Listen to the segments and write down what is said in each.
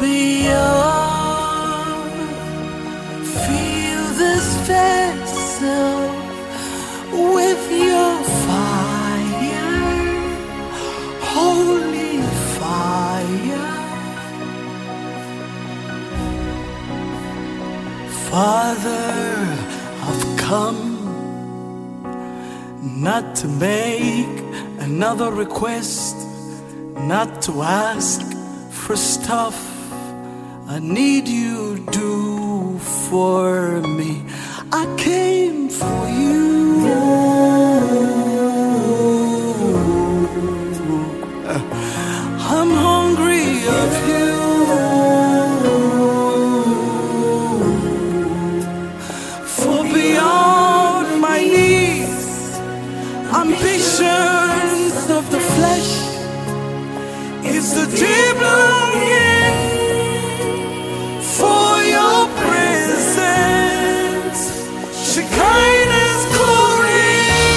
me up, fill this vessel with your fire, holy fire. Father, I've come not to make another request, not to ask for stuff I need you to do for me. I came for you. I'm hungry of you. For beyond my needs, ambitions of the flesh, is the deep longing for your presence, Shekinah's glory.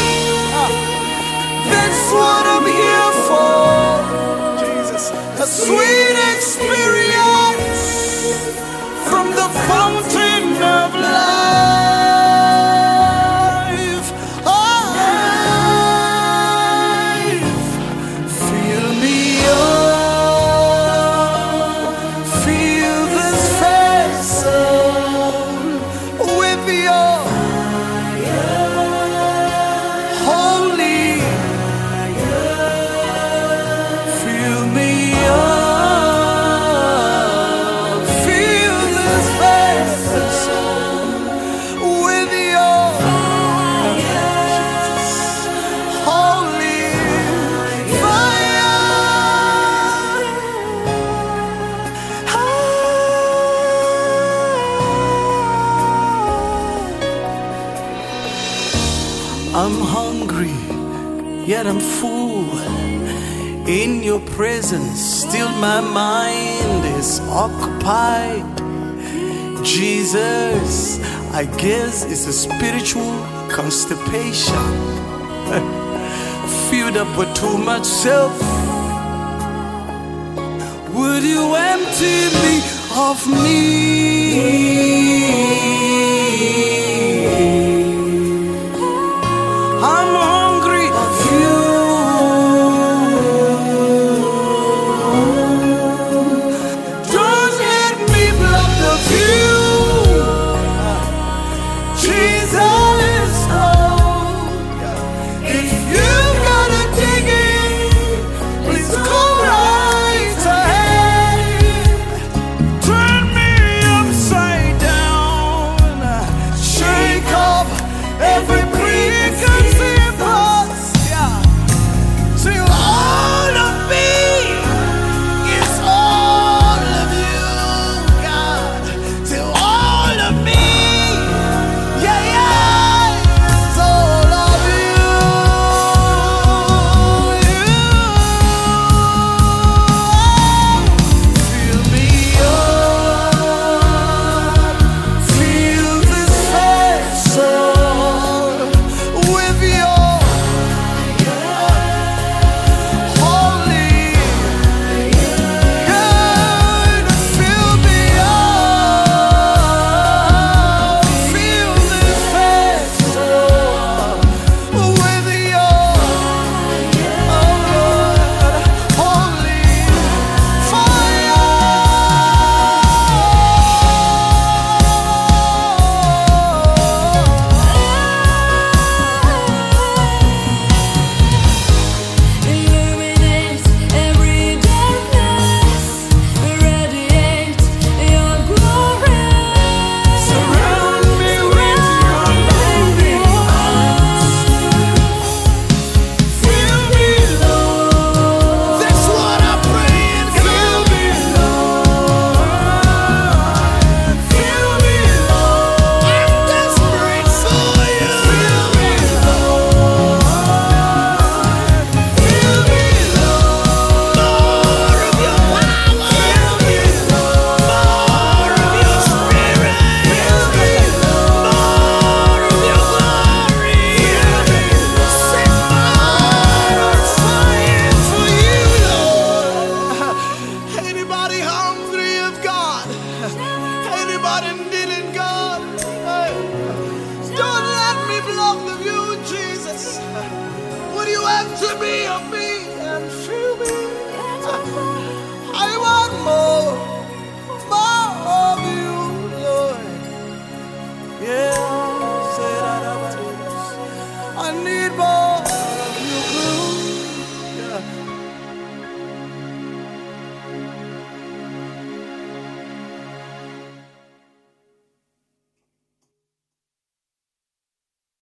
That's what I'm here for. Jesus, a sweet experience from the fountain of life. Life, fill me up, fill this vessel with your holy. Fill me up, fill this vessel with your holy fire. I'm hungry, yet I'm full. In your presence, still my mind is occupied. Jesus, I guess it's a spiritual constipation, filled up with too much self. Would you empty me of me?